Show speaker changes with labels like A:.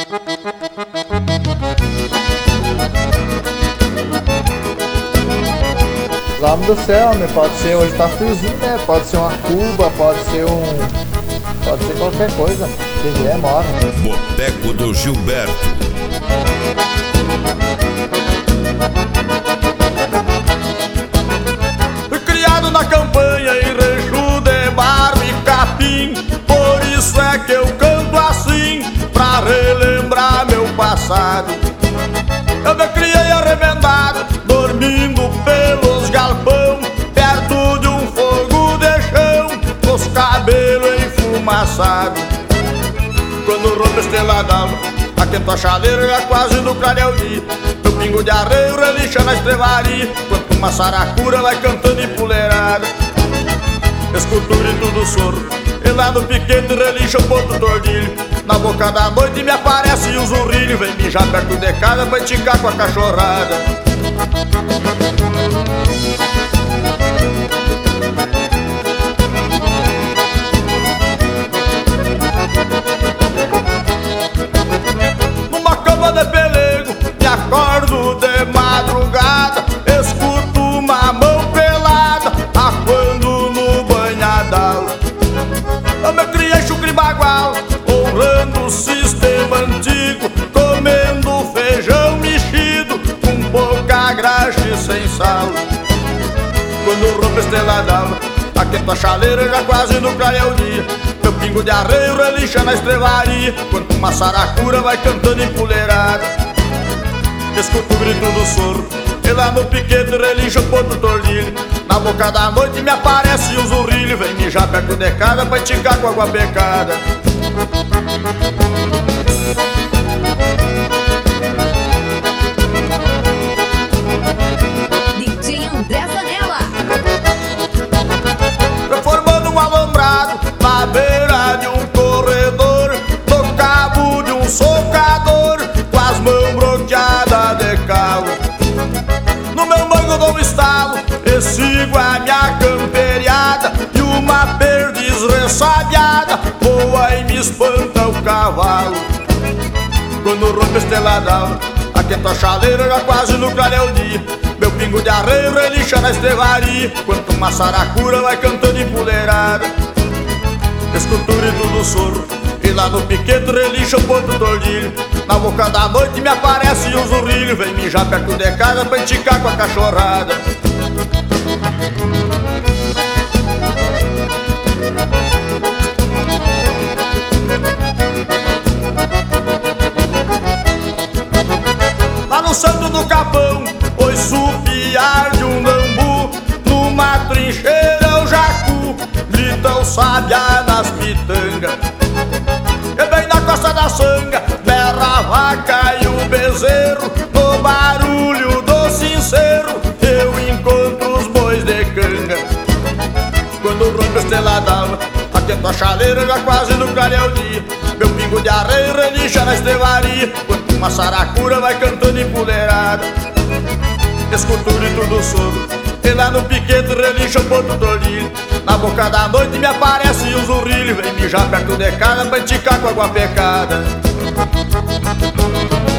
A: Lá do céu, né? Pode ser, hoje tá friozinho, né? Pode ser uma cuba, pode ser qualquer coisa. Se vier, mora.
B: Boteco do Gilberto.
C: Fui criado na campanha em rancho de barro e capim, por isso é que eu canto assim, pra relembrar meu passado. Eu me criei arremendado, dormindo pelos galpão, perto de um fogo de chão, os cabelos enfumaçados. Quando rompe a estrela d'alva, aquento a chaleira já quase no clareio dia. Meu pingo de arreio relincha na estrevaria, quanto uma saracura vai cantando empoleirada. Escuto o grito do soro, e lá no piquete relincha o ponto tordilho. Na boca da noite me aparece o zurrilho, vem mijar perto de casa pra enticar com a cachorrada. Numa cama de pelego, me acordo de madrugada, escuto uma mão pelada, aquando no banhadal. Eu me criei chucre bagual, honrando o sistema antigo, comendo feijão mexido, com pouca graxa e sem sal. Quando rompe a estrela d'alva, aquento a chaleira já quase no clareio dia. Meu pingo de arreio relincha na estrevaria, quanto uma saracura vai cantando empoleirada. Escuto o grito do soro, e lá no piquete relincha o ponto tordilho. Na boca da noite me aparece o zurrilho, vem mijar perto de casa pra enticar com água pecada.
D: DJ André Zanella.
C: Reformando um alambrado na beira de um corredor, no cabo de um socador, com as mãos bloqueadas de calo. No meu mango dou um estalo e sigo a minha camperiada, e uma perdiz ressabiada voa e me espanta o cavalo. Quando rompe a estrela d'alva, aquento a chaleira já quase no clareio dia. Meu pingo de arreio relincha na estrevaria, quanto uma saracura vai cantando empoleirada. Escuto o grito do soro, e lá no piquete relincha o ponto tordilho. Na boca da noite me aparece o zurrilho, vem mijar perto de casa pra enticar com a cachorrada. Lá no santo do capão, ouço o piar de um bambu, numa trincheira o jacu grita o sabiá nas pitangas. E bem na costa da sanga berra a vaca e o bezerro, no barulho do sincero eu encontro os bois de canga. Quando rompe a estrela d'alva, aquento a chaleira já quase no clareio dia. Meu pingo de arreio relincha na estrevaria, quanto uma saracura vai cantando empoleirada. Escuto o grito do soro, e lá no piquete relincha o ponto tordilho. Na boca da noite me aparece o zurrilho, vem mijar perto de casa pra enticar com água pecada.